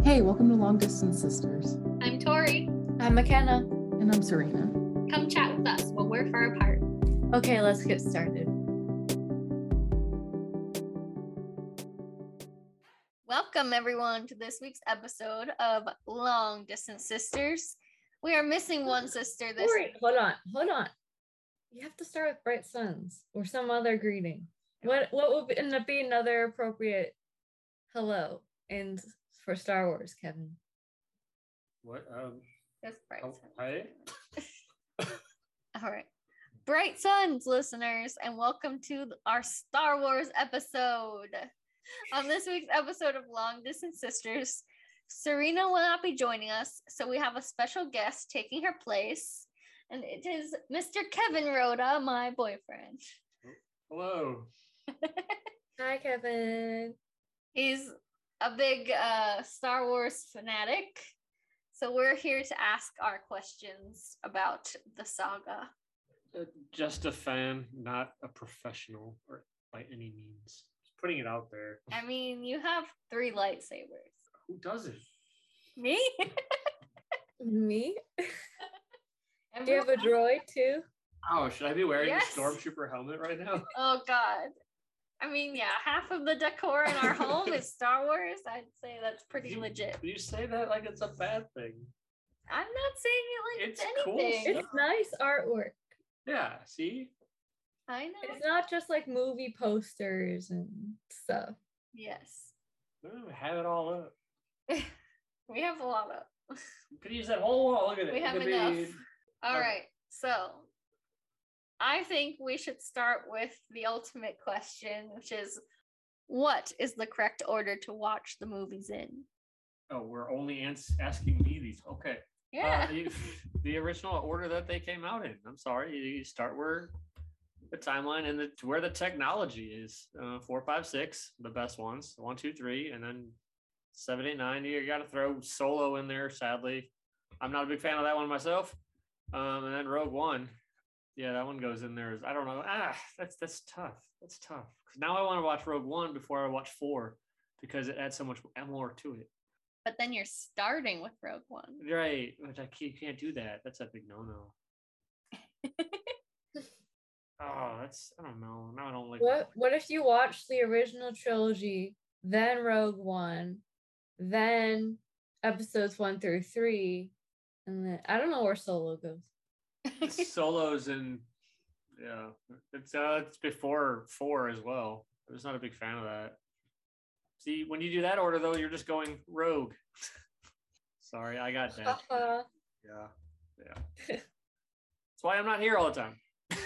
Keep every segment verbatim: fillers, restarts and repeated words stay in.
Hey, welcome to Long Distance Sisters. I'm Tori. I'm McKenna. And I'm Serena. Come chat with us while we're far apart. Okay, let's get started. Welcome, everyone, to this week's episode of Long Distance Sisters. We are missing one sister this Tori, week. hold on, hold on. You have to start with bright suns or some other greeting. What what would end up being another appropriate hello and for Star Wars, Kevin? What? Um, Just bright oh, suns. hi. All right. Bright suns, listeners, and welcome to our Star Wars episode. On this week's episode of Long Distance Sisters, Serena will not be joining us, so we have a special guest taking her place, and it is Mister Kevin Rhoda, my boyfriend. Hello. Hi, Kevin. He's a big uh, Star Wars fanatic, so we're here to ask our questions about the saga. Uh, just a fan, not a professional or by any means. Just putting it out there. I mean, you have three lightsabers. Who doesn't? Me? Me? Do you have a droid too? Oh, should I be wearing Yes. a stormtrooper helmet right now? Oh, God. I mean, yeah, half of the decor in our home is Star Wars. I'd say that's pretty you, legit. You say that like it's a bad thing. I'm not saying it like it's, It's cool anything. stuff. It's nice artwork. Yeah, see? I know. It's not just like movie posters and stuff. Yes. Oh, have it all up. We have a lot of. You could use that whole wall. Look at it. We have Look at enough. me. All Okay. right. So I think we should start with the ultimate question, which is what is the correct order to watch the movies in? Oh, we're only ans- asking me these. Okay. Yeah. Uh, the, the original order that they came out in. I'm sorry. You start where the timeline and the, where the technology is. Uh, four, five, six, the best ones. One, two, three, and then seven, eight, nine. You got to throw Solo in there. Sadly, I'm not a big fan of that one myself. Um, and then Rogue One. Yeah, that one goes in there. As, I don't know. Ah, that's that's tough. That's tough. Because now I want to watch Rogue One before I watch four because it adds so much more to it. But then you're starting with Rogue One. Right, which I can't, can't do that. That's a big no-no. Oh, that's I don't know. Now I don't like. What what if you watch the original trilogy, then Rogue One, then episodes one through three, and then I don't know where Solo goes. Solos and yeah, it's uh it's before four as well. I was not a big fan of that. See, when you do that order though, you're just going rogue. Sorry, I got that. Uh, Yeah, yeah. That's why I'm not here all the time.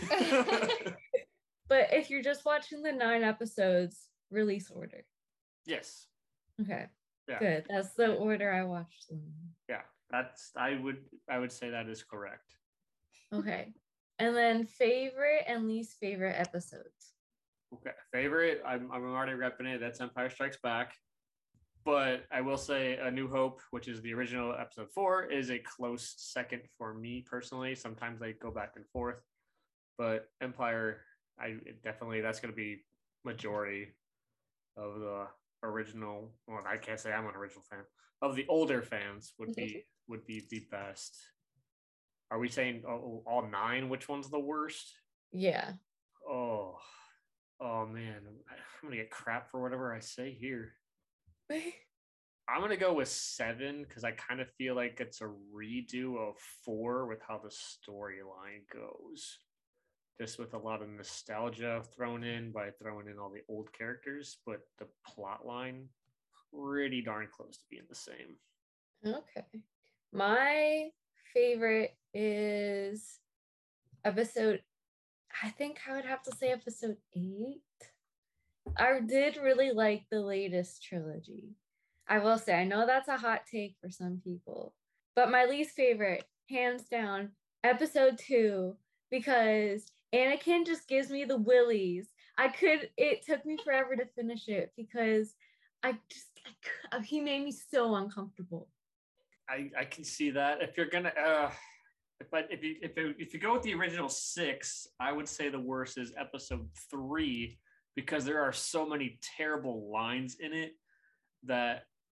but if you're just watching the nine episodes, release order. Yes. Okay. Yeah. Good. That's the order I watched them. Yeah, that's I would I would say that is correct. Okay. And then favorite and least favorite episodes. Okay, favorite. I'm I'm already repping it. That's Empire Strikes Back. But I will say A New Hope, which is the original episode four, is a close second for me personally. Sometimes I go back and forth, but Empire, I definitely that's going to be majority of the original. Well, I can't say I'm an original fan of the older fans would be would be the best. Are we saying all, all nine? Which one's the worst? Yeah. Oh, oh man, I'm gonna get crap for whatever I say here. I'm gonna go with seven because I kind of feel like it's a redo of four with how the storyline goes. Just with a lot of nostalgia thrown in by throwing in all the old characters, but the plot line pretty darn close to being the same. Okay. My favorite is episode, I think I would have to say episode eight. I did really like the latest trilogy. I will say, I know that's a hot take for some people, but my least favorite, hands down, episode two, because Anakin just gives me the willies. I could, it took me forever to finish it because I just, I, could- he made me so uncomfortable. I, I can see that. If you're gonna, uh, but if you if you, if you go with the original six, I would say the worst is episode three because there are so many terrible lines in it that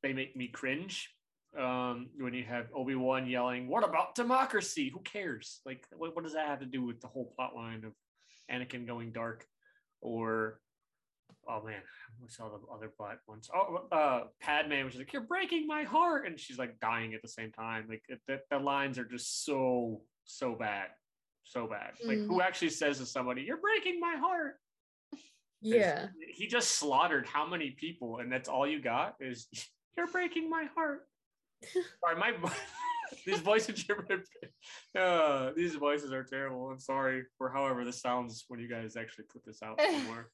they make me cringe. Um, when you have Obi-Wan yelling, "What about democracy? Who cares?" Like, what, what does that have to do with the whole plot line of Anakin going dark? Or, oh man, what's all the other plot ones? Oh, uh, Padme, which is like, "You're breaking my heart," and she's like dying at the same time. Like, the, the lines are just so so bad, so bad. Like, Mm. who actually says to somebody, "You're breaking my heart"? Yeah. He just slaughtered how many people, and that's all you got is, "You're breaking my heart." Sorry, my these voices uh, these voices are terrible. I'm sorry for however this sounds when you guys actually put this out somewhere.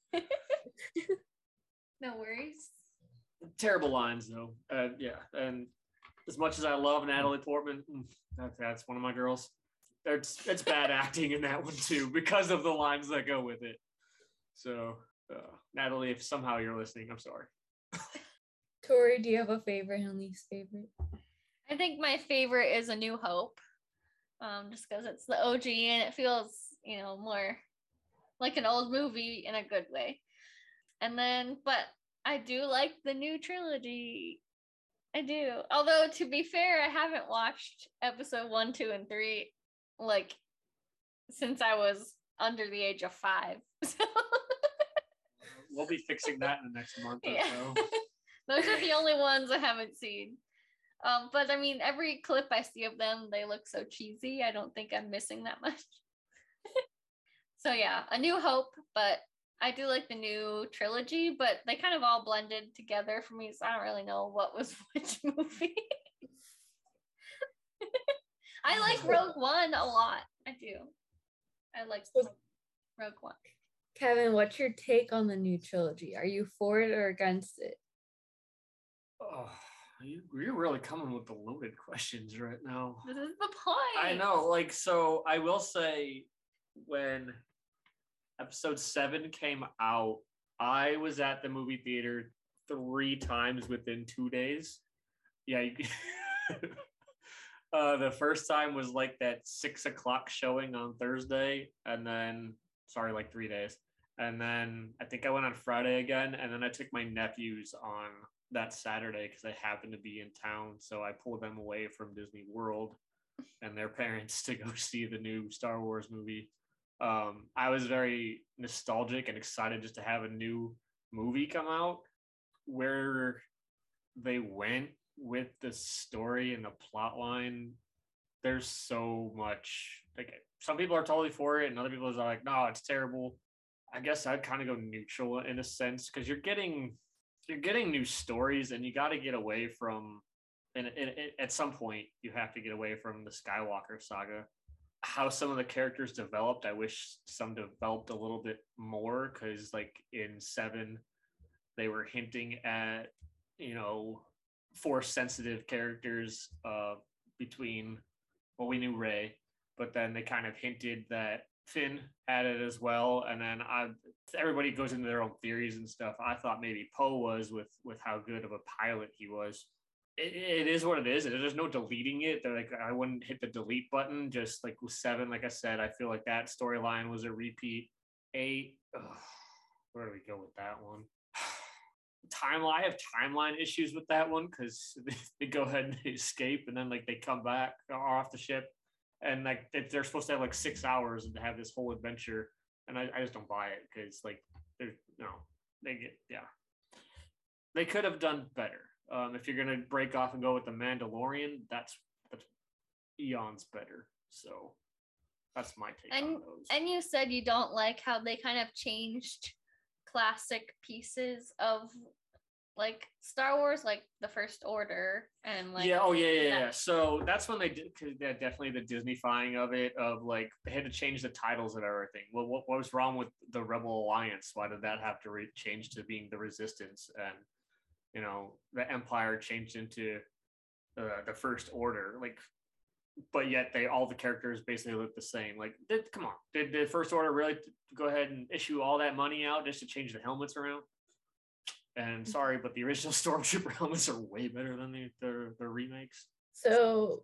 No worries. Terrible lines though. Uh, yeah, and as much as I love Natalie Portman, that, that's one of my girls. It's it's bad acting in that one too because of the lines that go with it. So, uh, Natalie, if somehow you're listening, I'm sorry. Tori, do you have a favorite and least favorite? I think my favorite is A New Hope, um, just because it's the O G and it feels, you know, more like an old movie in a good way. And then, but I do like the new trilogy. I do. Although, to be fair, I haven't watched episode one, two, and three, like, since I was under the age of five. So We'll be fixing that in the next month or yeah. so. Those are the only ones I haven't seen. Um, but I mean, every clip I see of them, they look so cheesy. I don't think I'm missing that much. So yeah, A New Hope, but I do like the new trilogy, but they kind of all blended together for me, so I don't really know what was which movie. I like Rogue One a lot. I do. I like Rogue One. Kevin, what's your take on the new trilogy? Are you for it or against it? Oh, you, you're really coming with the loaded questions right now. This is the point. I know, like, so I will say when episode seven came out, I was at the movie theater three times within two days. Yeah, you, uh, the first time was like that six o'clock showing on Thursday, and then sorry, like three days, and then I think I went on Friday again, and then I took my nephews on that Saturday because I happened to be in town, so I pulled them away from Disney World and their parents to go see the new Star Wars movie. Um, I was very nostalgic and excited just to have a new movie come out. Where they went with the story and the plot line, there's so much. Like, some people are totally for it, and other people are like, "No, it's terrible." I guess I'd kind of go neutral in a sense because you're getting you're getting new stories, and you got to get away from. And, and, and at some point, you have to get away from the Skywalker saga. How some of the characters developed, I wish some developed a little bit more, because like in seven, they were hinting at, you know, force sensitive characters uh, between, well, we knew Rey, but then they kind of hinted that Finn had it as well. And then I, everybody goes into their own theories and stuff. I thought maybe Poe was with with how good of a pilot he was. It, it is what it is. There's no deleting it. They're like, I wouldn't hit the delete button. Just like with seven, like I said, I feel like that storyline was a repeat. Eight, ugh, where do we go with that one? Timeline. I have timeline issues with that one because they, they go ahead and they escape, and then like they come back off the ship, and like they're supposed to have like six hours and to have this whole adventure, and I, I just don't buy it because like there's no, they get yeah, they could have done better. Um, if you're gonna break off and go with the Mandalorian, that's that's eons better. So that's my take and, on those. And you said you don't like how they kind of changed classic pieces of like Star Wars, like the First Order, and like yeah, oh yeah, yeah, that. yeah. So that's when they did, because yeah, definitely the Disney-fying of it, of like they had to change the titles and everything. Well, what, what was wrong with the Rebel Alliance? Why did that have to re- change to being the Resistance? And you know, the Empire changed into uh, the First Order, like, but yet they all the characters basically look the same. Like, did, come on, did the First Order really go ahead and issue all that money out just to change the helmets around? And sorry, but the original Stormtrooper helmets are way better than the the, the remakes. So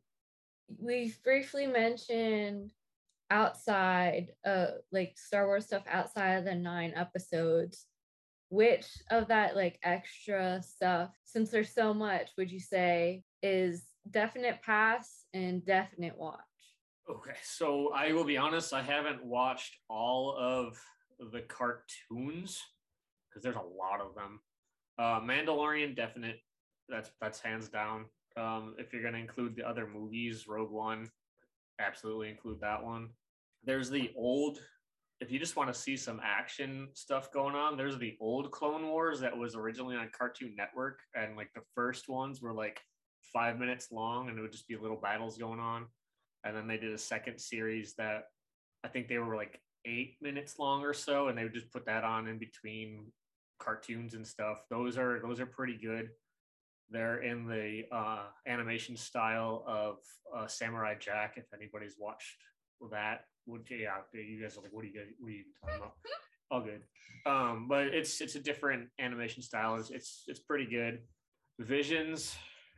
we briefly mentioned outside, uh, like Star Wars stuff outside of the nine episodes. which of that like extra stuff, since there's so much, would you say is definite pass and definite watch? Okay, so I will be honest, I haven't watched all of the cartoons because there's a lot of them. Uh, Mandalorian, definite. That's that's hands down. Um, if you're gonna include the other movies, Rogue One, absolutely include that one. There's the old. If you just want to see some action stuff going on, there's the old Clone Wars that was originally on Cartoon Network, and like the first ones were like five minutes long, and it would just be little battles going on. And then they did a second series that I think they were like eight minutes long or so, and they would just put that on in between cartoons and stuff. Those are those are pretty good. They're in the uh, animation style of uh, Samurai Jack. If anybody's watched that, would yeah, you guys are like, what are you guys, what are you talking about? All good. Um, but it's it's a different animation style. It's it's, it's pretty good. Visions.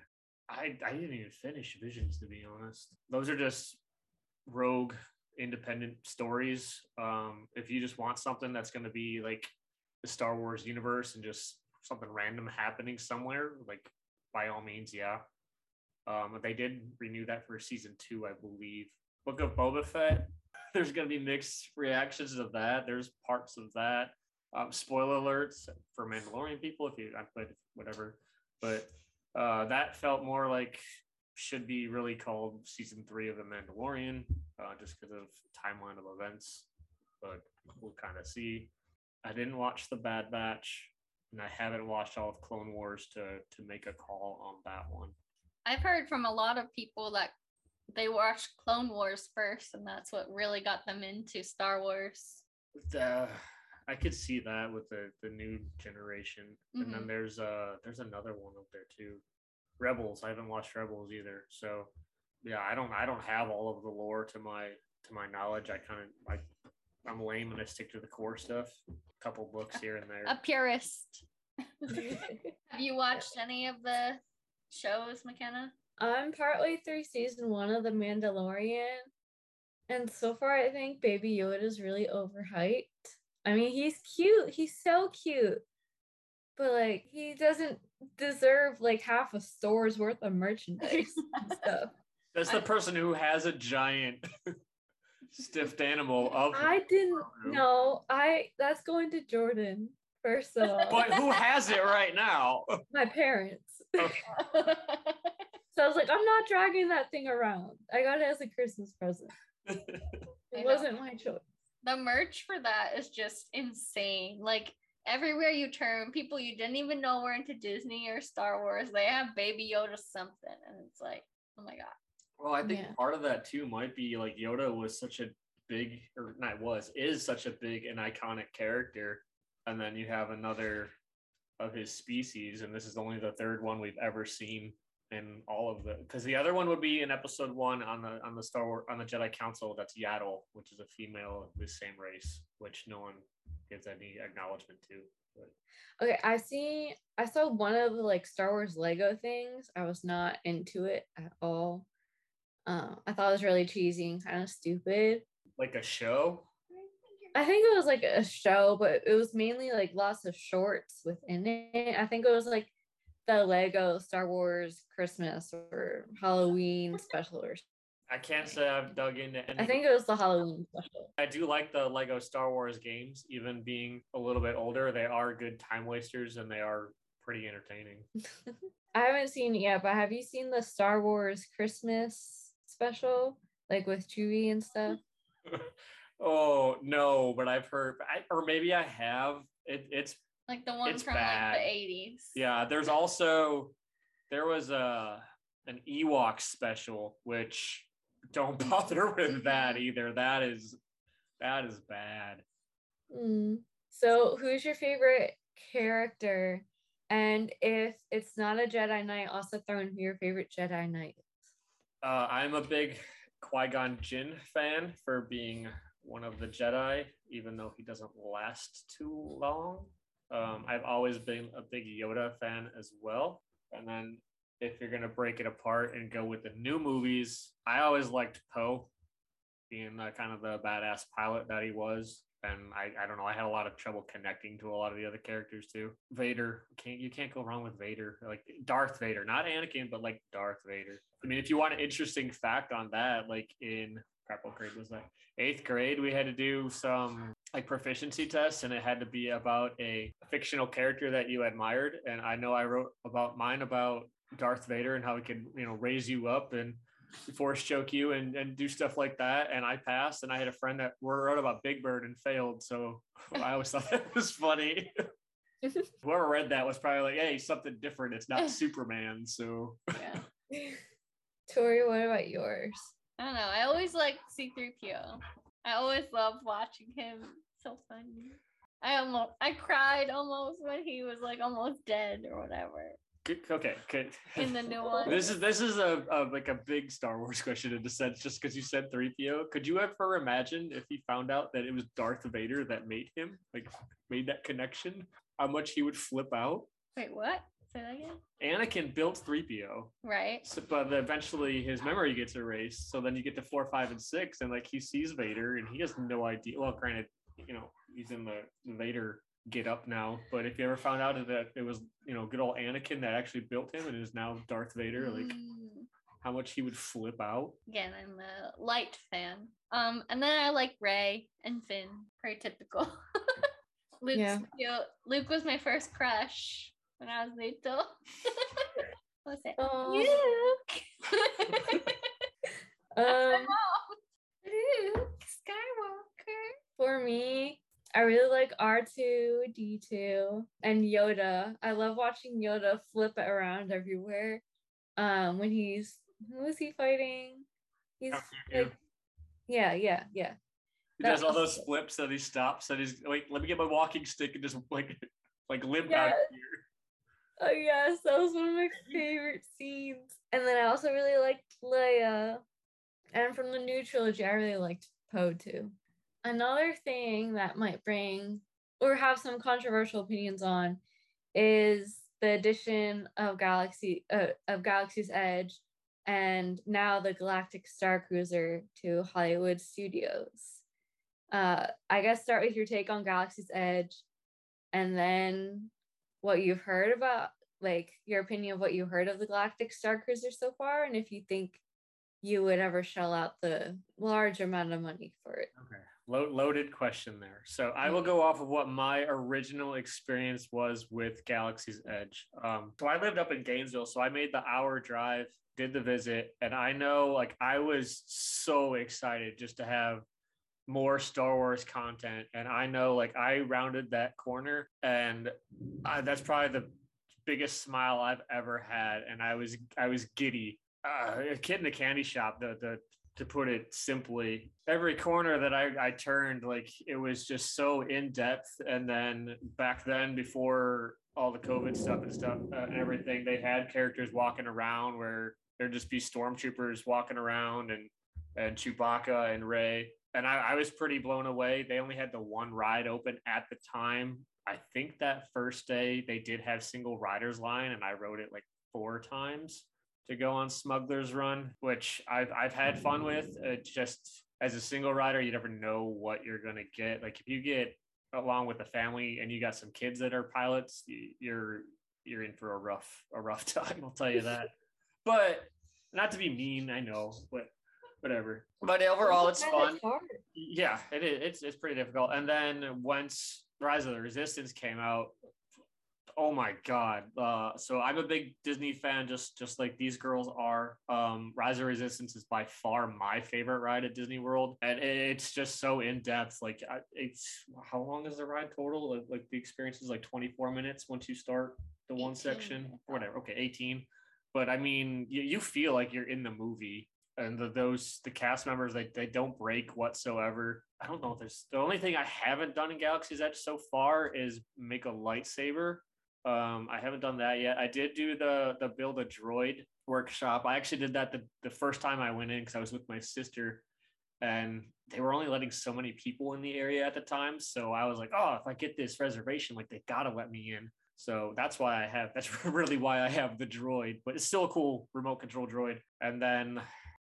I, I didn't even finish Visions, to be honest. Those are just rogue independent stories. Um, if you just want something that's going to be like the Star Wars universe and just something random happening somewhere, like by all means, yeah. Um, they did renew that for season two, I believe. Book of Boba Fett, there's going to be mixed reactions of that. There's parts of that. Um, spoiler alerts for Mandalorian people, if you, I played whatever, but Uh, that felt more like should be really called season three of The Mandalorian, uh, just because of timeline of events. But we'll kind of see. I didn't watch The Bad Batch, and I haven't watched all of Clone Wars to to make a call on that one. I've heard from a lot of people that they watched Clone Wars first, and that's what really got them into Star Wars. The, I could see that with the, the new generation, mm-hmm. And then there's uh there's another one up there too, Rebels. I haven't watched Rebels either, so yeah, I don't I don't have all of the lore to my to my knowledge. I kind of like I'm lame and I stick to the core stuff. A couple books here and there. A purist. Have you watched any of the shows, McKenna? I'm partway through season one of The Mandalorian, and so far I think Baby Yoda is really overhyped. I mean, he's cute. He's so cute. But, like, he doesn't deserve, like, half a store's worth of merchandise and stuff. That's the person who has a giant stiffed animal of I didn't know. I That's going to Jordan, first of all. But who has it right now? My parents. Okay. So I was like, I'm not dragging that thing around. I got it as a Christmas present. It wasn't my choice. The merch for that is just insane. Like everywhere you turn, people you didn't even know were into Disney or Star Wars, they have Baby Yoda something, and it's like, oh my god. Well, I think yeah. part of that too might be like Yoda was such a big, or not was, is such a big and iconic character, and then you have another of his species, and this is only the third one we've ever seen in all of the, because the other one would be in episode one on the on the Star Wars on the Jedi Council. That's Yaddle, which is a female of the same race, which no one gives any acknowledgement to. But. Okay, I see. I saw one of the like Star Wars Lego things. I was not into it at all. Uh, I thought it was really cheesy and kind of stupid. Like a show. I think it was like a show, but it was mainly like lots of shorts within it. I think it was like the Lego Star Wars Christmas or Halloween special or something. I can't say I've dug into any. I think it was the Halloween special. I do like the Lego Star Wars games, even being a little bit older. They are good time wasters and they are pretty entertaining. I haven't seen it yet, but have you seen the Star Wars Christmas special, like with Chewie and stuff? Oh no, but I've heard, I, or maybe I have. It, it's like the one it's from bad. like the eighties. Yeah, there's also there was a an Ewok special, which don't bother with that either. That is that is bad. Mm. So, who's your favorite character? And if it's not a Jedi Knight, also throw in who your favorite Jedi Knight is. Uh, I'm a big Qui-Gon Jinn fan for being one of the Jedi, even though he doesn't last too long. Um, I've always been a big Yoda fan as well. And then if you're going to break it apart and go with the new movies, I always liked Poe, being the, kind of the badass pilot that he was. and I, I don't know, I had a lot of trouble connecting to a lot of the other characters too. Vader, can't you can't go wrong with Vader, like Darth Vader, not Anakin, but like Darth Vader. I mean, if you want an interesting fact on that, like in crap, what grade was that? Eighth grade, we had to do some like proficiency tests, and it had to be about a fictional character that you admired. And I know I wrote about mine about Darth Vader and how he could, you know, raise you up and force choke you and, and do stuff like that. And I passed, and I had a friend that wrote about Big Bird and failed. So I always thought that was funny. Whoever read that was probably like, hey, something different. It's not Superman. So Yeah. Tori, what about yours? I don't know. I always like C three P O. I always love watching him. So funny. I almost I cried almost when he was like almost dead or whatever. Good, okay, good. In the new one. This is this is a, a like a big Star Wars question in a sense, just because you said three P O. Could you ever imagine if he found out that it was Darth Vader that made him, like made that connection? How much he would flip out? Wait, what? Say that again? Anakin built three P O. Right. So, but eventually his memory gets erased. So then you get to four, five, and six, and like he sees Vader and he has no idea. Well, granted, you know, he's in the Vader get up now. But if you ever found out that it was, you know, good old Anakin that actually built him and is now Darth Vader, like Mm. how much he would flip out. Again, I'm a light fan. Um, and then I like Rey and Finn. Very typical. Luke's Yeah. cute. Luke was my first crush when I was little. What's it? Oh. Luke. Um, Luke Skywalker. for me, I really like R two D two and Yoda. I love watching Yoda flip it around everywhere. Um, when he's who is he fighting? He's R two D two. like, yeah, yeah, yeah. He does all That- those flips and he stops and he's wait, let me get my walking stick and just like like limp Yeah. out here. Oh yes, that was one of my favorite scenes. And then I also really liked Leia. And from the new trilogy, I really liked Poe too. Another thing that might bring or have some controversial opinions on is the addition of Galaxy uh, of Galaxy's Edge and now the Galactic Star Cruiser to Hollywood studios. Uh, I guess start with your take on Galaxy's Edge, and then what you've heard about, like your opinion of what you heard of the Galactic Star Cruiser so far, and if you think you would ever shell out the large amount of money for it. Okay. Lo- loaded question there. So I will go off of what my original experience was with Galaxy's Edge. Um, so I lived up in Gainesville, so I made the hour drive, did the visit, and I know like I was so excited just to have more Star Wars content. And I know like I rounded that corner, and I, that's probably the biggest smile I've ever had. And I was I was giddy. Uh, a kid in a candy shop. The the to put it simply, every corner that I, I turned, like it was just so in depth. And then back then, before all the COVID stuff and stuff uh, and everything, they had characters walking around where there'd just be stormtroopers walking around and and Chewbacca and Rey. And I, I was pretty blown away. They only had the one ride open at the time. I think that first day they did have single riders line, and I rode it like four times to go on Smuggler's Run, which I've I've had fun with. Uh, just as a single rider, you never know what you're gonna get. Like if you get along with the family and you got some kids that are pilots, you're you're in for a rough a rough time. I'll tell you that. But not to be mean, I know, but whatever. But overall, it's fun. Yeah, it is. It's it's pretty difficult. And then once Rise of the Resistance came out, oh my god! Uh, so I'm a big Disney fan, just just like these girls are. Um, Rise of Resistance is by far my favorite ride at Disney World, and it's just so in depth. Like, it's how long is the ride total? Like, like the experience is like twenty-four minutes once you start the one eighteen. section, or whatever. Okay, eighteen. But I mean, you, you feel like you're in the movie, and the, those the cast members they they don't break whatsoever. I don't know if there's the only thing I haven't done in Galaxy's Edge so far is make a lightsaber. Um, I haven't done that yet. I did do the the build a droid workshop. I actually did that the, the first time I went in because I was with my sister, and they were only letting so many people in the area at the time. So I was like, oh, if I get this reservation, like they gotta let me in. So that's why I have. That's really why I have the droid. But it's still a cool remote control droid. And then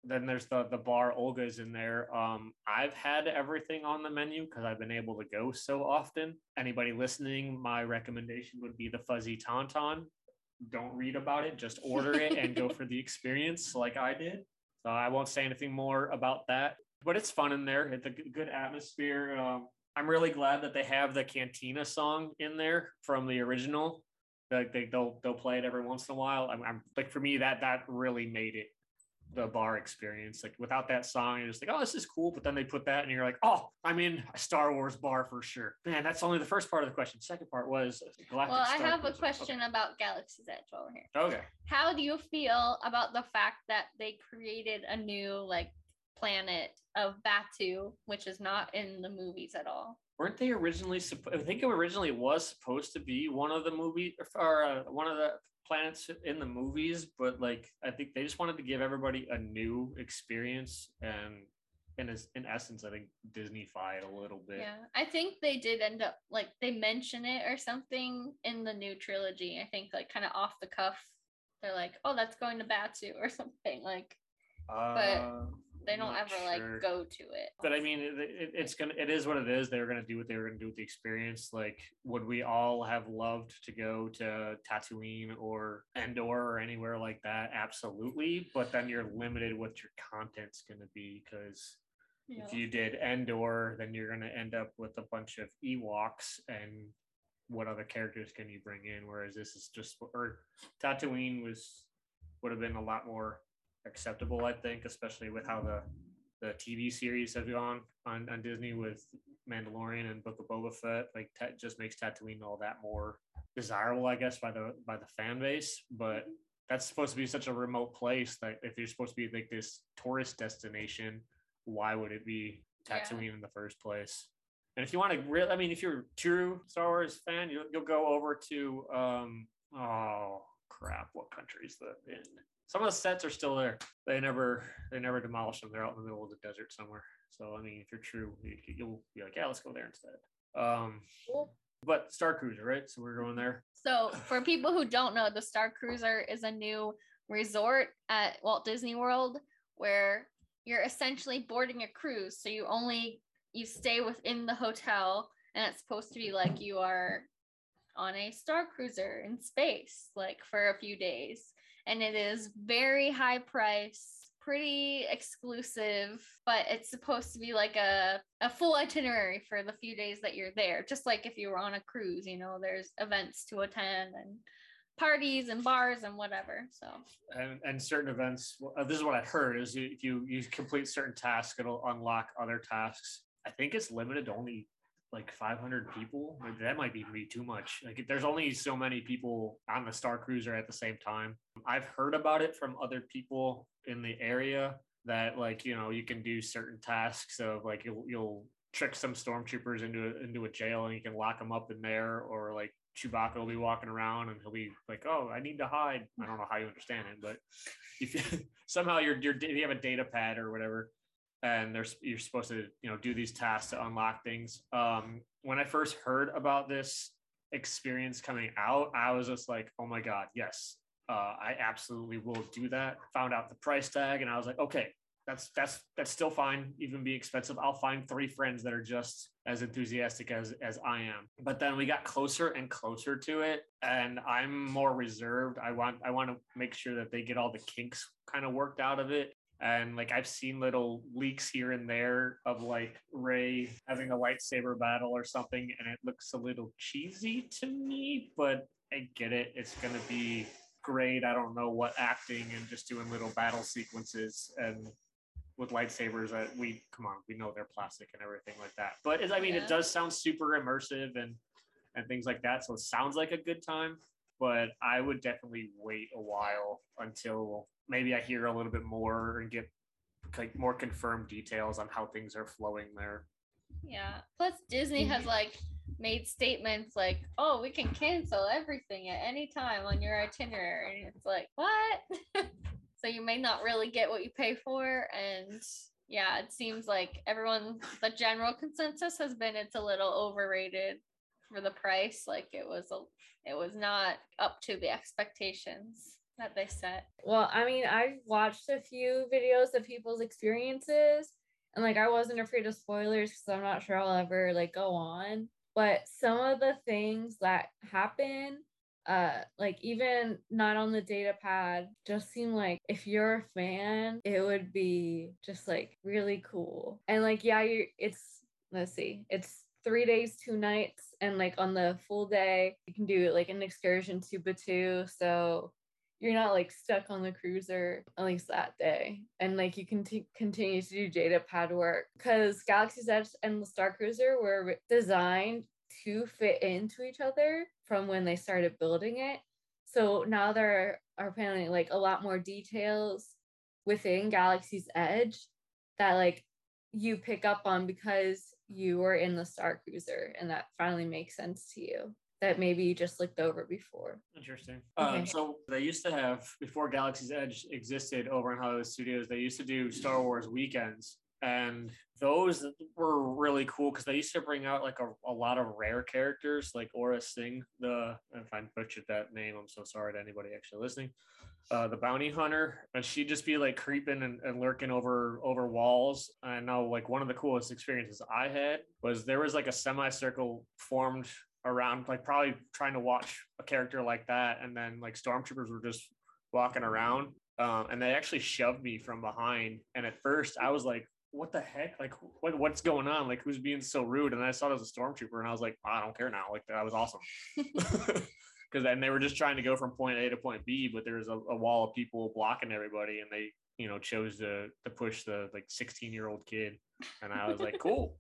then there's the the bar Olga's in there. Um, I've had everything on the menu because I've been able to go so often. Anybody listening, my recommendation would be the Fuzzy Tauntaun. Don't read about it, just order it and go for the experience like I did. So I won't say anything more about that, but it's fun in there. It's a good atmosphere. Um, I'm really glad that they have the Cantina song in there from the original. Like they they'll they'll play it every once in a while. I'm, I'm like for me that that really made it the bar experience. Like without that song, you're just like, oh, this is cool. But then they put that, and you're like, oh, I'm in a Star Wars bar for sure. Man, that's only the first part of the question. Second part was Galactic Well, I Star have a Cruiser. question Okay. about Galaxy's Edge while we're here. Okay. How do you feel about the fact that they created a new like planet of Batu, which is not in the movies at all? Weren't they originally? Suppo- I think it originally was supposed to be one of the movie or uh, one of the planets in the movies, but like I think they just wanted to give everybody a new experience, and in as, in essence, I think Disney-fied a little bit. Yeah, I think they did end up like they mention it or something in the new trilogy. I think like kind of off the cuff, they're like, "Oh, that's going to Batu" or something like. Uh, But they don't not ever sure. like go to it. But I mean, it, it, it's gonna, it is what it is. They were gonna do what they were gonna do with the experience. Like, would we all have loved to go to Tatooine or Endor or anywhere like that? Absolutely. But then you're limited what your content's gonna be because Yeah. if you did Endor, then you're gonna end up with a bunch of Ewoks, and what other characters can you bring in? Whereas this is just, or Tatooine was would have been a lot more acceptable, I think, especially with how the the T V series have gone on, on Disney with Mandalorian and Book of Boba Fett. Like that just makes Tatooine all that more desirable, I guess, by the by the fan base. But that's supposed to be such a remote place that if you're supposed to be like this tourist destination, why would it be Tatooine Yeah. in the first place? And if you want to really, I mean, if you're a true Star Wars fan, you'll, you'll go over to um oh crap, what country is that in? Some of the sets are still there. They never they never demolished them. They're out in the middle of the desert somewhere. So I mean, if you're true, you, you'll be like, yeah, let's go there instead. Um, Cool. but Star Cruiser, right? So we're going there. So for people who don't know, the Star Cruiser is a new resort at Walt Disney World where you're essentially boarding a cruise. So you only you stay within the hotel, and it's supposed to be like you are on a Star Cruiser in space, like for a few days. And it is very high price, pretty exclusive, but it's supposed to be like a, a full itinerary for the few days that you're there. Just like if you were on a cruise, you know, there's events to attend and parties and bars and whatever. So And, and certain events, well, uh, this is what I've heard, is you, if you, you complete certain tasks, it'll unlock other tasks. I think it's limited to only like five hundred people. Like, that might be me too much. Like there's only so many people on the Star Cruiser at the same time. I've heard about it from other people in the area that like, you know, you can do certain tasks of like you'll you'll trick some stormtroopers into a, into a jail and you can lock them up in there, or like Chewbacca will be walking around and he'll be like, oh, I need to hide. I don't know how you understand it, but if you, somehow you're you're you have a data pad or whatever, and there's you're supposed to, you know, do these tasks to unlock things. Um, when I first heard about this experience coming out, I was just like, oh my God, yes, uh, I absolutely will do that. Found out the price tag and I was like, okay, that's that's that's still fine, even be expensive. I'll find three friends that are just as enthusiastic as as I am. But then we got closer and closer to it, and I'm more reserved. I want I want to make sure that they get all the kinks kind of worked out of it. And like I've seen little leaks here and there of like Rey having a lightsaber battle or something, and it looks a little cheesy to me, but I get it. It's gonna be great. I don't know what acting and just doing little battle sequences and with lightsabers that we come on, we know they're plastic and everything like that. But it, I mean, Yeah. it does sound super immersive and and things like that. So it sounds like a good time. But I would definitely wait a while until maybe I hear a little bit more and get like more confirmed details on how things are flowing there. yeah. Plus Disney has like made statements like, oh, we can cancel everything at any time on your itinerary. And it's like, what? So you may not really get what you pay for. And yeah, it seems like everyone, the general consensus has been it's a little overrated for the price. Like it was a, it was not up to the expectations. that they set. Well, I mean, I've watched a few videos of people's experiences, and like I wasn't afraid of spoilers because I'm not sure I'll ever like go on. But some of the things that happen, uh, like even not on the data pad, just seem like if you're a fan, it would be just like really cool. And like, yeah, you it's let's see, it's three days, two nights, and like on the full day, you can do like an excursion to Batu. So you're not like stuck on the cruiser, at least that day. And like you can t- continue to do data pad work because Galaxy's Edge and the Star Cruiser were designed to fit into each other from when they started building it. So now there are apparently like a lot more details within Galaxy's Edge that like you pick up on because you were in the Star Cruiser, and that finally makes sense to you that maybe you just looked over before. Interesting. Okay. Um, so they used to have, before Galaxy's Edge existed over in Hollywood Studios, they used to do Star Wars weekends. And those were really cool because they used to bring out like a, a lot of rare characters, like Aura Singh, the, if I butchered that name, I'm so sorry to anybody actually listening. Uh, the bounty hunter, and she'd just be like creeping and, and lurking over over walls. I know like one of the coolest experiences I had was there was like a semicircle formed around, like probably trying to watch a character like that, and then like stormtroopers were just walking around, um, and they actually shoved me from behind. And at first I was like, what the heck, like what, what's going on, like who's being so rude? And then I saw it as a stormtrooper and I was like, I don't care now, like that was awesome. Because then they were just trying to go from point A to point B, but there was a, a wall of people blocking everybody, and they, you know, chose to to push the like sixteen year old kid, and I was like, cool.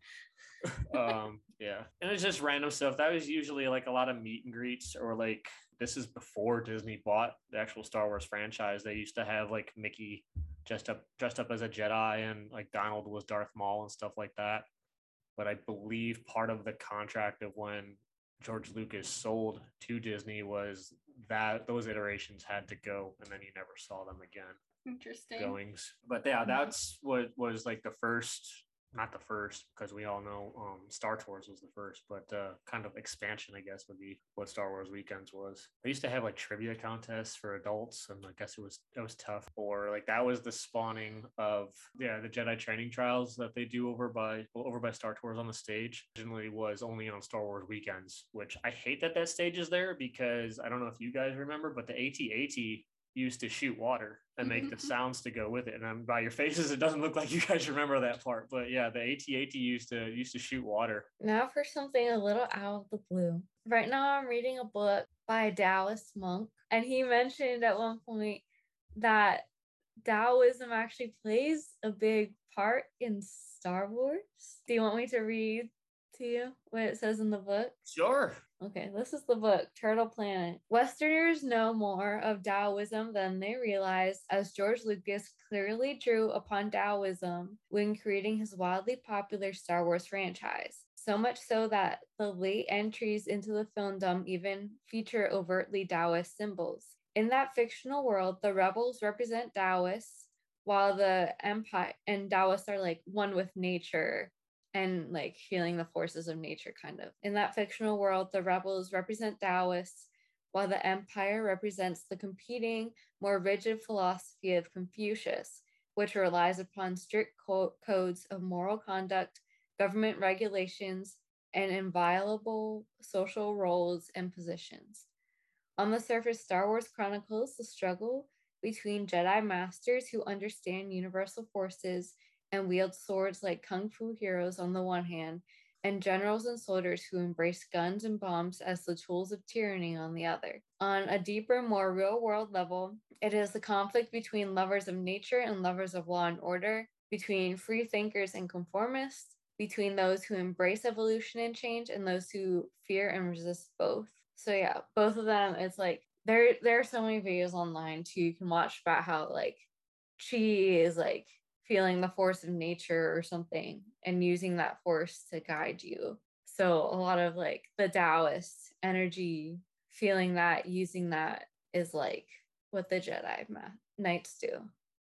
um yeah, and it's just random stuff. That was usually like a lot of meet and greets, or like this is before Disney bought the actual Star Wars franchise. They used to have like Mickey dressed up dressed up as a Jedi, and like Donald was Darth Maul and stuff like that. But I believe part of the contract of when George Lucas sold to Disney was that those iterations had to go, and then you never saw them again. Interesting. Goings. But yeah, that's what was like the first, not the first, because we all know um, Star Tours was the first, but uh, kind of expansion, I guess, would be what Star Wars Weekends was. They used to have like trivia contests for adults, and I guess it was it was tough. Or like that was the spawning of yeah the Jedi training trials that they do over by well, over by Star Tours on the stage. Originally was only on Star Wars Weekends, which I hate that that stage is there because I don't know if you guys remember, but the A T A T used to shoot water and make the sounds to go with it. And um, by your faces, it doesn't look like you guys remember that part. But yeah, the A T A T used to used to shoot water. Now for something a little out of the blue. Right now I'm reading a book by a Taoist monk, and he mentioned at one point that Taoism actually plays a big part in Star Wars. Do you want me to read to you what it says in the book? Sure. Okay, this is the book, Turtle Planet. Westerners know more of Taoism than they realize, as George Lucas clearly drew upon Taoism when creating his wildly popular Star Wars franchise. So much so that the late entries into the filmdom even feature overtly Taoist symbols. In that fictional world, the rebels represent Taoists, while the Empire and Taoists are like one with nature and like feeling the forces of nature, kind of. In that fictional world, the rebels represent Taoists, while the Empire represents the competing, more rigid philosophy of Confucius, which relies upon strict co- codes of moral conduct, government regulations, and inviolable social roles and positions. On the surface, Star Wars chronicles the struggle between Jedi masters who understand universal forces and wield swords like kung fu heroes on the one hand, and generals and soldiers who embrace guns and bombs as the tools of tyranny on the other. On a deeper, more real-world level, it is the conflict between lovers of nature and lovers of law and order, between free thinkers and conformists, between those who embrace evolution and change and those who fear and resist both. So yeah, both of them, it's like, there, there are so many videos online too you can watch about how like she is like feeling the force of nature or something and using that force to guide you. So a lot of like the Taoist energy, feeling that, using that is like what the Jedi Knights do.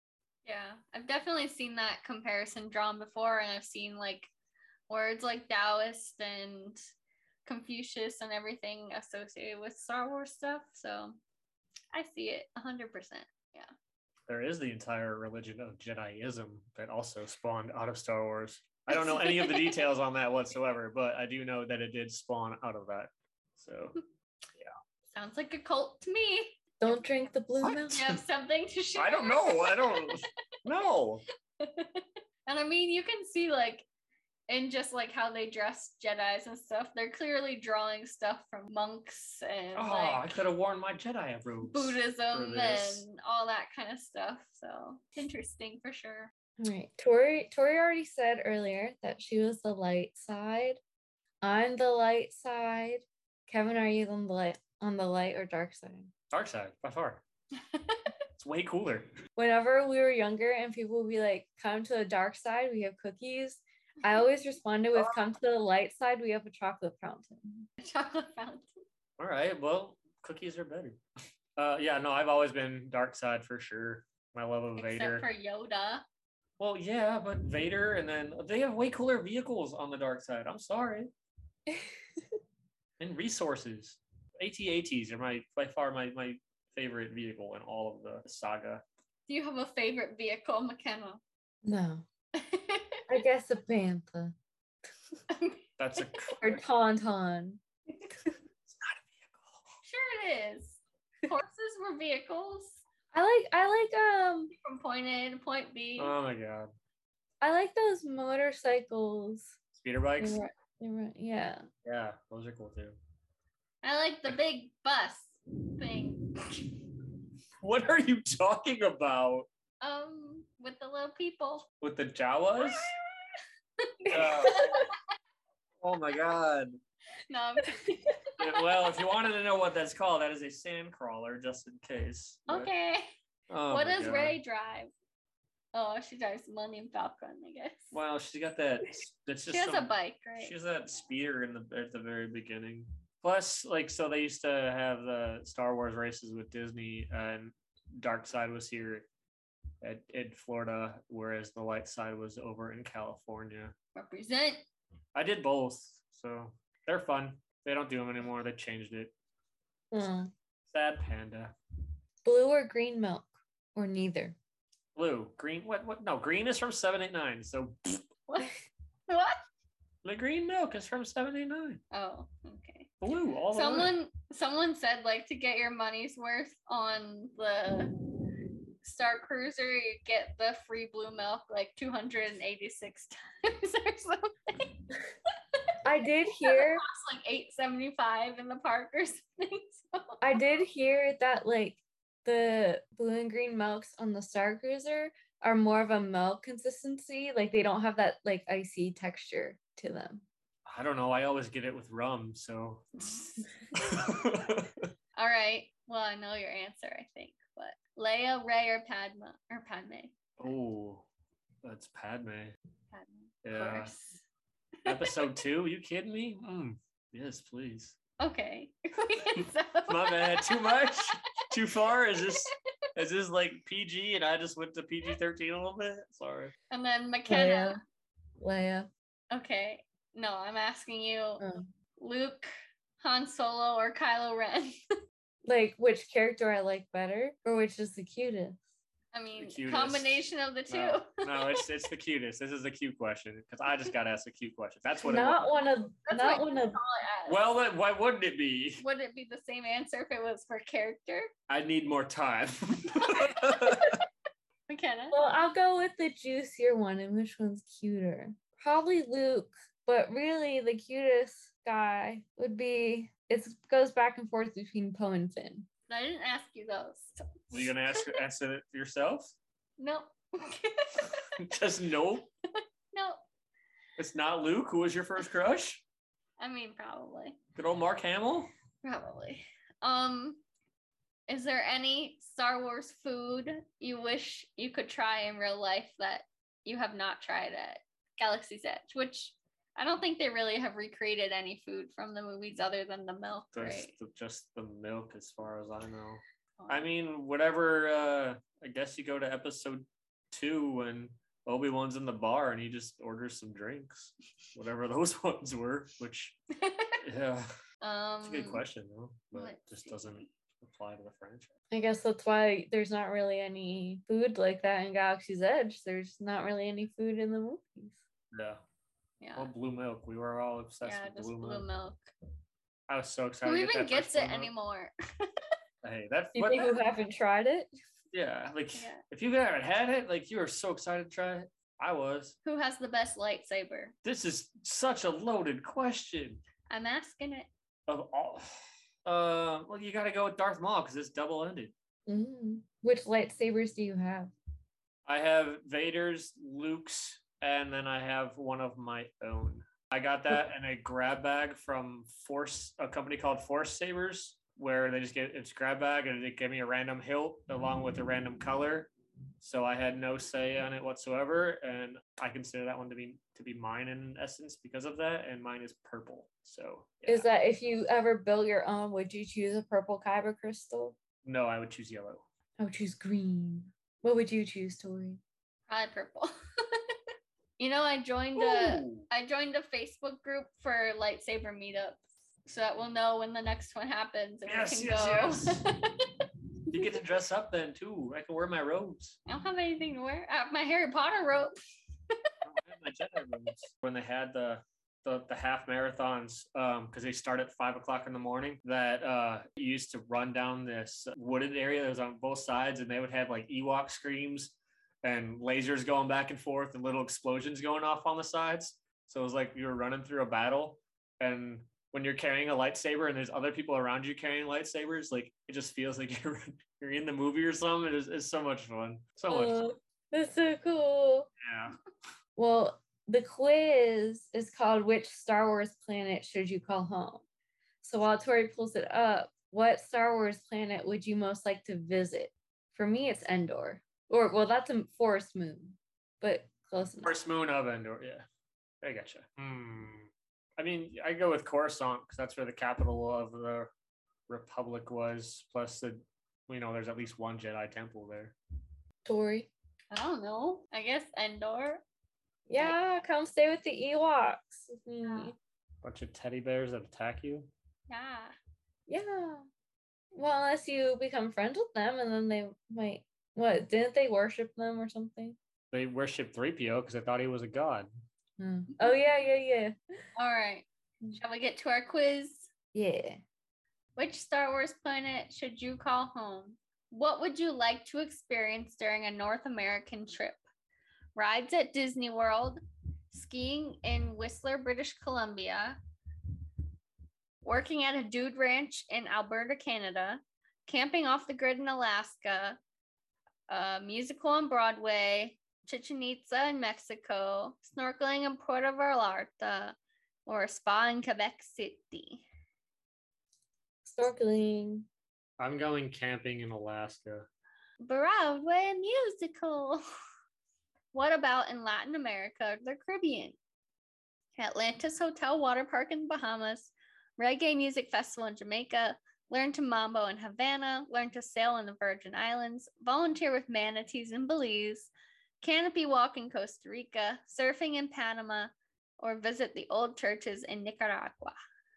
Yeah, I've definitely seen that comparison drawn before, and I've seen like words like Taoist and Confucius and everything associated with Star Wars stuff. So I see it one hundred percent. Yeah. There is the entire religion of Jediism that also spawned out of Star Wars. I don't know any of the details on that whatsoever, but I do know that it did spawn out of that. So, yeah. Sounds like a cult to me. Don't drink the blue What? milk. You have something to share? I don't know. I don't know. And I mean, you can see like in just like how they dress Jedis and stuff, they're clearly drawing stuff from monks and Oh, like I could have worn my Jedi robes. Buddhism for this. and all that kind of stuff. So it's interesting for sure. Right. Tori Tori already said earlier that she was the light side. I'm the light side. Kevin, are you on the light on the light or dark side? Dark side, by far. It's way cooler. Whenever we were younger and people would be like, come to the dark side, we have cookies. I always responded with, come to the light side, we have a chocolate fountain. Chocolate fountain. All right, well, cookies are better. Uh, yeah, no, I've always been dark side for sure. My love of Except Vader. for Yoda. Well, yeah, but Vader, and then they have way cooler vehicles on the dark side. I'm sorry. And resources. A T A Ts are my by far my, my favorite vehicle in all of the saga. Do you have a favorite vehicle, McKenna? No. I guess a panther. That's a Or tauntaun. it's not a vehicle. Sure it is. Horses were vehicles I like I like um from point A to point B. Oh my god. I like those motorcycles. Speeder They bikes? were, they were, yeah. Yeah, those are cool too. I like the big bus thing. What are you talking about? Um, with the little people. With the Jawas? Uh, oh my god. No, I'm kidding. Yeah, well, if you wanted to know what that's called, that is a sand crawler, just in case. But- Okay. Oh What my does God. Ray drive? Oh, she drives the Millennium Falcon, I guess. Well, she's got that. That's just She has some- a bike, right? She has that speeder in the at the very beginning. Plus, like, so they used to have the Star Wars races with Disney, and Dark Side was here at in Florida, whereas the light side was over in California. Represent. I did both, so they're fun. They don't do them anymore. They changed it. Hmm. Sad panda. Blue or green milk? Or neither. Blue, green. What? What? No, green is from seven eight nine. So What? What? the green milk is from seven eight nine. Oh, okay. Blue, all the way. Someone someone said like to get your money's worth on the Star Cruiser, you get the free blue milk like two hundred eighty-six times or something. I did hear It's like eight seventy-five in the park or something. So. I did hear that like the blue and green milks on the Star Cruiser are more of a milk consistency. Like they don't have that like icy texture to them. I don't know. I always get it with rum, so. All right. Well, I know your answer, I think, but Leia, Ray, or Padma or Padme. Oh, that's Padme. Padme. Of Yeah. course. Episode two? You kidding me? Mm, yes, please. Okay. So- My bad. Too much? Too far? Is this is this like P G and I just went to P G thirteen a little bit? Sorry. And then McKenna. Leia. Okay. No, I'm asking you Oh. Luke, Han Solo, or Kylo Ren. Like which character I like better or which is the cutest? I mean, cutest. combination of the two. No, no, it's it's the cutest. This is a cute question because I just got to ask a cute question. That's what it Not was. one of That's not what one you of call it as. Well, then why wouldn't it be? Would it be the same answer if it was for character? I need more time. McKenna? well, I'll go with the juicier one and which one's cuter. Probably Luke, but really the cutest guy would be it goes back and forth between Poe and Finn. I didn't ask you those. so- Were you gonna ask ask it yourself? No. Just no. No. It's not Luke. Who was your first crush? I mean, probably. Good old Mark Hamill. Probably. Um, is there any Star Wars food you wish you could try in real life that you have not tried at Galaxy's Edge? Which I don't think they really have recreated any food from the movies other than the milk, Just right? the, just the milk, as far as I know. I mean, whatever. Uh, I guess you go to episode two when Obi-Wan's in the bar and he just orders some drinks, whatever those ones were. Which, yeah, um, it's a good question though, but let's just see. doesn't apply to the franchise. I guess that's why there's not really any food like that in Galaxy's Edge. There's not really any food in the movies. Yeah. Yeah. Well, blue milk. We were all obsessed Yeah, with just blue, blue milk. milk. I was so excited. Who to get even that gets first it blue milk. anymore? Hey, that's what People who that- haven't tried it. Yeah, like Yeah. if you haven't had it, like you were so excited to try it. I was. Who has the best lightsaber? This is such a loaded question. I'm asking it. Of all, uh, well, you got to go with Darth Maul because it's double ended. Mm. Which lightsabers do you have? I have Vader's, Luke's, and then I have one of my own. I got that in a grab bag from Force, a company called Force Sabers, where they just get it's grab bag and it gave me a random hilt along with a random color. So I had no say on it whatsoever, and I consider that one to be to be mine in essence because of that. And mine is purple. So yeah. Is that if you ever built your own, would you choose a purple kyber crystal? No, I would choose yellow. I would choose green. What would you choose, Tori? Probably purple. You know, I joined a Ooh. I joined a Facebook group for lightsaber meetups, so that we'll know when the next one happens and Yes, we can yes, go. yes. You get to dress up then too. I can wear my robes. I don't have anything to wear. I have my Harry Potter robe. I have my Jedi robes. When they had the the, the half marathons, um, because they start at five o'clock in the morning, that uh you used to run down this wooded area that was on both sides, and they would have like Ewok screams and lasers going back and forth and little explosions going off on the sides. So it was like you were running through a battle, and when you're carrying a lightsaber and there's other people around you carrying lightsabers, like it just feels like you're you're in the movie or something. It is, it's so much fun. So much fun. Oh, that's so cool. Yeah. Well, the quiz is called Which Star Wars Planet Should You Call Home? So while Tori pulls it up, what Star Wars planet would you most like to visit? For me, it's Endor. Or, well, that's a forest moon, but close enough. First moon of Endor, yeah. I gotcha. Hmm. I mean, I go with Coruscant because that's where the capital of the Republic was. Plus, the you know, there's at least one Jedi temple there. Tori? I don't know. I guess Endor. Yeah, come stay with the Ewoks with me. Bunch of teddy bears that attack you. Yeah. Yeah. Well, unless you become friends with them and then they might, what, didn't they worship them or something? They worship three P O because they thought he was a god. Hmm. Oh, yeah, yeah, yeah. All right. Shall we get to our quiz? Yeah. Which Star Wars planet should you call home? What would you like to experience during a North American trip? Rides at Disney World, skiing in Whistler, British Columbia, working at a dude ranch in Alberta, Canada, camping off the grid in Alaska, a musical on Broadway, Chichen Itza in Mexico, snorkeling in Puerto Vallarta, or a spa in Quebec City. Snorkeling. I'm going camping in Alaska. Broadway musical. What about in Latin America or the Caribbean? Atlantis Hotel Water Park in the Bahamas, Reggae Music Festival in Jamaica, learn to mambo in Havana, learn to sail in the Virgin Islands, volunteer with manatees in Belize, canopy walk in Costa Rica, surfing in Panama, or visit the old churches in Nicaragua.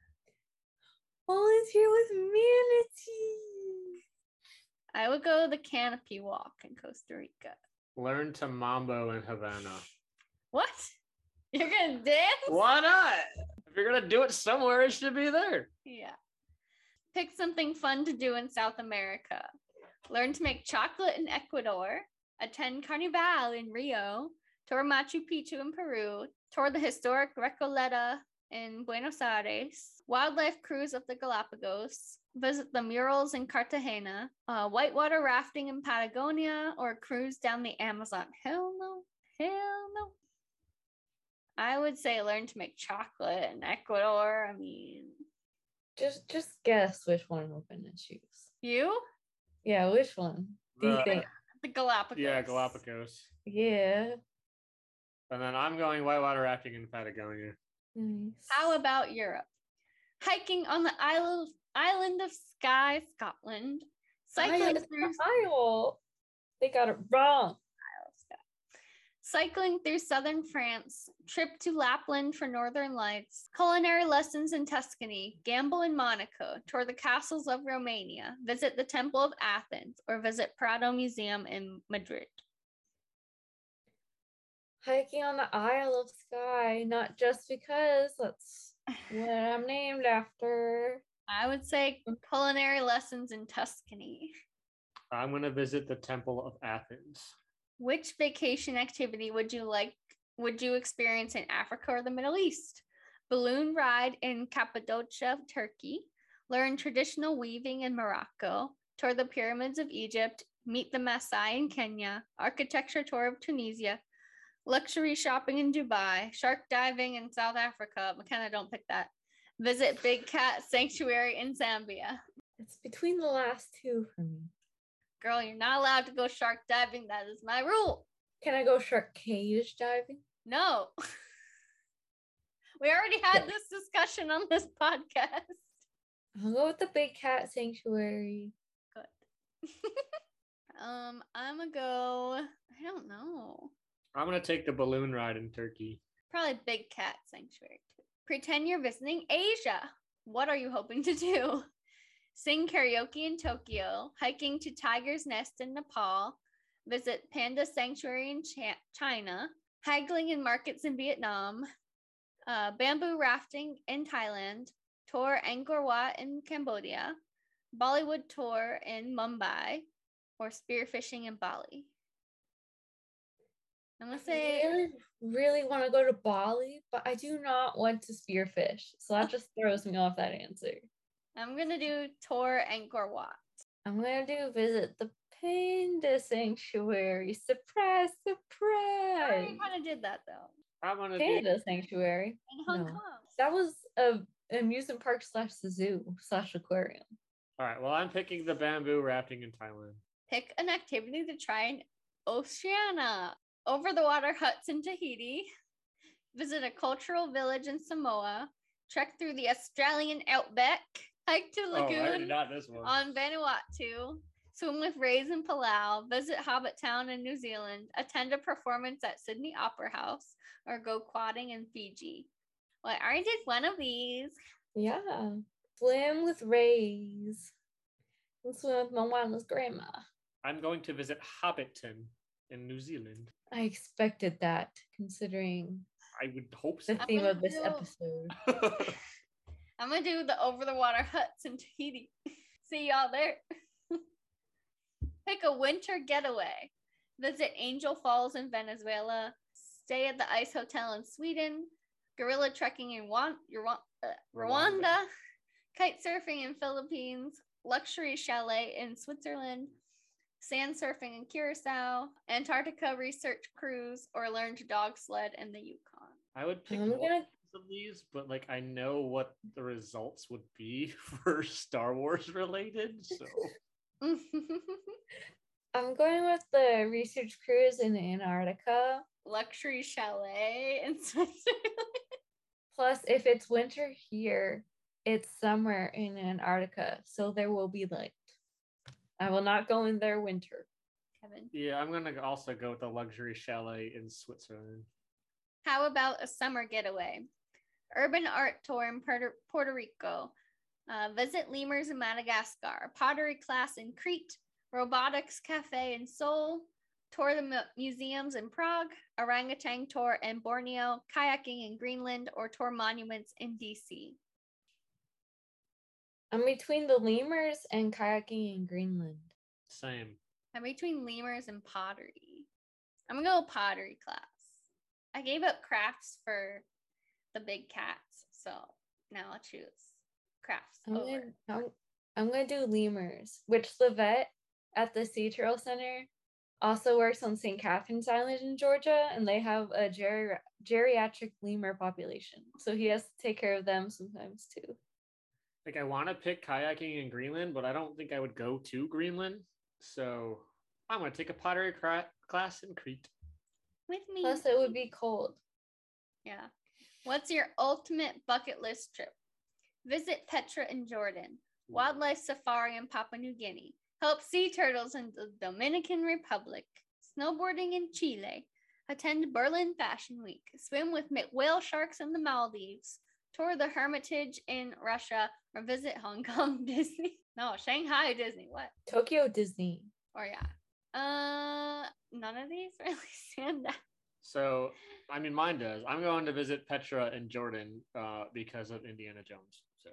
Volunteer with manatees. I would go the canopy walk in Costa Rica. Learn to mambo in Havana. What? You're gonna dance? Why not? If you're gonna do it somewhere, it should be there. Yeah. Pick something fun to do in South America. Learn to make chocolate in Ecuador, attend Carnival in Rio, tour Machu Picchu in Peru, tour the historic Recoleta in Buenos Aires, wildlife cruise of the Galapagos, visit the murals in Cartagena, uh, whitewater rafting in Patagonia, or cruise down the Amazon. Hell no. Hell no. I would say learn to make chocolate in Ecuador. I mean, Just just guess which one we're gonna choose. you? Yeah, which one do you Uh, think? The Galapagos. Yeah, Galapagos. Yeah. And then I'm going whitewater rafting in Patagonia. Nice. How about Europe? Hiking on the island island of Skye, Scotland. Cycling Isle- through Isle. They got it wrong. Cycling through southern France, trip to Lapland for northern lights, culinary lessons in Tuscany, gamble in Monaco, tour the castles of Romania, visit the Temple of Athens, or visit Prado Museum in Madrid. Hiking on the Isle of Skye, not just because that's what I'm named after. I would say culinary lessons in Tuscany. I'm going to visit the Temple of Athens. Which vacation activity would you like, would you experience in Africa or the Middle East? Balloon ride in Cappadocia, Turkey, learn traditional weaving in Morocco, tour the pyramids of Egypt, meet the Maasai in Kenya, architecture tour of Tunisia, luxury shopping in Dubai, shark diving in South Africa. McKenna, don't pick that. Visit Big Cat Sanctuary in Zambia. It's between the last two for me. Girl, you're not allowed to go shark diving. That is my rule. Can I go shark cage diving? No. We already had this discussion on this podcast. I'll go with the Big Cat Sanctuary. Good. um, I'm gonna go. I don't know. I'm going to take the balloon ride in Turkey. Probably Big Cat Sanctuary too. Pretend you're visiting Asia. What are you hoping to do? Sing karaoke in Tokyo, hiking to Tiger's Nest in Nepal, visit Panda Sanctuary in Ch- China, haggling in markets in Vietnam, uh, bamboo rafting in Thailand, tour Angkor Wat in Cambodia, Bollywood tour in Mumbai, or spearfishing in Bali. I'm gonna say I really, really want to go to Bali, but I do not want to spearfish. So that just throws me off that answer. I'm gonna do tour Angkor Wat. I'm gonna do visit the Panda Sanctuary. Surprise, I surprise! already kind of did that though. I'm going to do Panda Sanctuary. In Hong No. Kong. That was a amusement park slash zoo slash aquarium. All right. Well, I'm picking the bamboo rafting in Thailand. Pick an activity to try in Oceania. Over the water huts in Tahiti. Visit a cultural village in Samoa. Trek through the Australian outback. Hike to Oh, I already Lagoon got this one. on Vanuatu. Swim with rays in Palau. Visit Hobbit Town in New Zealand. Attend a performance at Sydney Opera House. Or go quadding in Fiji. Well, I already did one of these. Yeah. Swim with rays. And swim with Moana's grandma. I'm going to visit Hobbiton in New Zealand. I expected that, considering I would hope so. the theme gonna of this do- episode. I'm gonna do the over the water huts in Tahiti. See y'all there. Pick a winter getaway. Visit Angel Falls in Venezuela. Stay at the Ice Hotel in Sweden. Gorilla trekking in Wan- Rwa- uh, Rwanda. Rwanda. Kite surfing in Philippines. Luxury chalet in Switzerland. Sand surfing in Curacao. Antarctica research cruise, or learn to dog sled in the Yukon. I would pick I'm one gonna- of these, but like I know what the results would be for Star Wars related. So I'm going with the research cruise in Antarctica. Luxury chalet in Switzerland. Plus, if it's winter here, it's summer in Antarctica, so there will be light. I will not go in there winter. Kevin. yeah, I'm gonna also go with the luxury chalet in Switzerland. How about a summer getaway? Urban art tour in Puerto, Puerto Rico. Uh, visit lemurs in Madagascar. Pottery class in Crete. Robotics cafe in Seoul. Tour the mu- museums in Prague. Orangutan tour in Borneo. Kayaking in Greenland, or tour monuments in D C. I'm between the lemurs and kayaking in Greenland. Same. I'm between lemurs and pottery. I'm gonna go pottery class. I gave up crafts for the big cats, so now I'll choose crafts I'm over. gonna, I'm, I'm gonna do lemurs, which the vet at the Sea Turtle Center also works on Saint Catherine's Island in Georgia, and they have a geri- geriatric lemur population. So he has to take care of them sometimes too. Like I want to pick kayaking in Greenland, but I don't think I would go to Greenland. So I'm gonna take a pottery cra- class in Crete. With me. Plus, it would be cold. Yeah. What's your ultimate bucket list trip? Visit Petra in Jordan. Wildlife safari in Papua New Guinea. Help sea turtles in the Dominican Republic. Snowboarding in Chile. Attend Berlin Fashion Week. Swim with ma- whale sharks in the Maldives. Tour the Hermitage in Russia. Or visit Hong Kong Disney. No, Shanghai Disney. What? Tokyo Disney. Or yeah. Uh, none of these really stand out. So, I mean, mine does. I'm going to visit Petra in Jordan uh, because of Indiana Jones. So,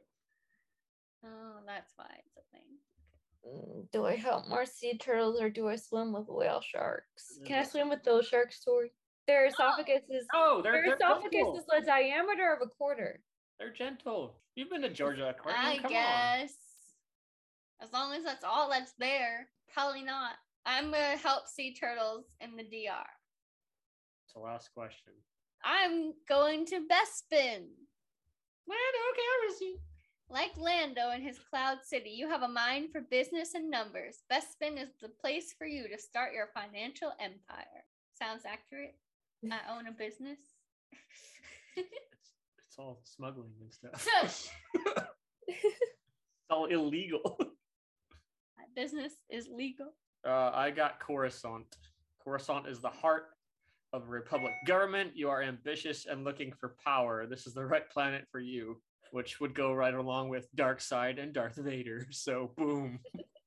Oh, that's why it's a thing. Mm, Do I help more sea turtles or do I swim with whale sharks? Can I swim with those sharks, Tori? Their esophagus is oh, they're, their they're esophagus gentle. is the diameter of a quarter. They're gentle. You've been to Georgia Aquarium. I Come guess. As long as that's all that's there. Probably not. I'm going to help sea turtles in the D R. It's the last question. I'm going to Bespin. Lando Calrissian. Like Lando in his Cloud City, you have a mind for business and numbers. Bespin is the place for you to start your financial empire. Sounds accurate. I own a business. It's, it's all smuggling and stuff. It's all illegal. My business is legal. Uh, I got Coruscant. Coruscant is the heart of a republic government. You are ambitious and looking for power. This is the right planet for you, which would go right along with Darkseid and Darth Vader. So, boom.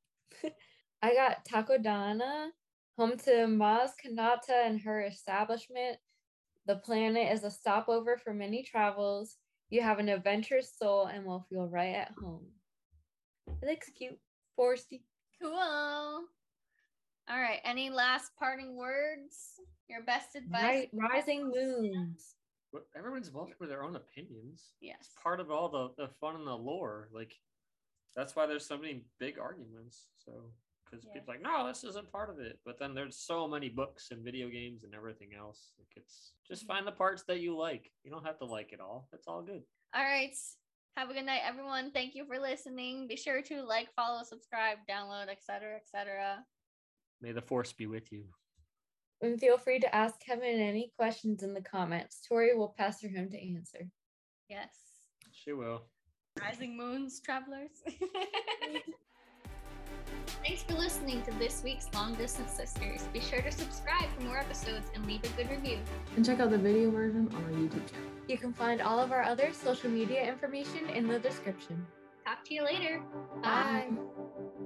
I got Takodana, home to Maz Kanata and her establishment. The planet is a stopover for many travels. You have an adventurous soul and will feel right at home. It looks cute. Foresty. Cool. All right. Any last parting words? Your best advice? Right, rising moons. Well, everyone's welcome with their own opinions. Yes. It's part of all the, the fun and the lore. Like, that's why there's so many big arguments. So, because Yeah. people are like, no, this isn't part of it. But then there's so many books and video games and everything else. Like, it's just find the parts that you like. You don't have to like it all. It's all good. All right. Have a good night, everyone. Thank you for listening. Be sure to like, follow, subscribe, download, et cetera, et cetera. May the force be with you. And feel free to ask Kevin any questions in the comments. Tori will pass her home to answer. Yes. She will. Rising moons, travelers. Thanks for listening to this week's Long Distance Sisters. Be sure to subscribe for more episodes and leave a good review. And check out the video version on our YouTube channel. You can find all of our other social media information in the description. Talk to you later. Bye.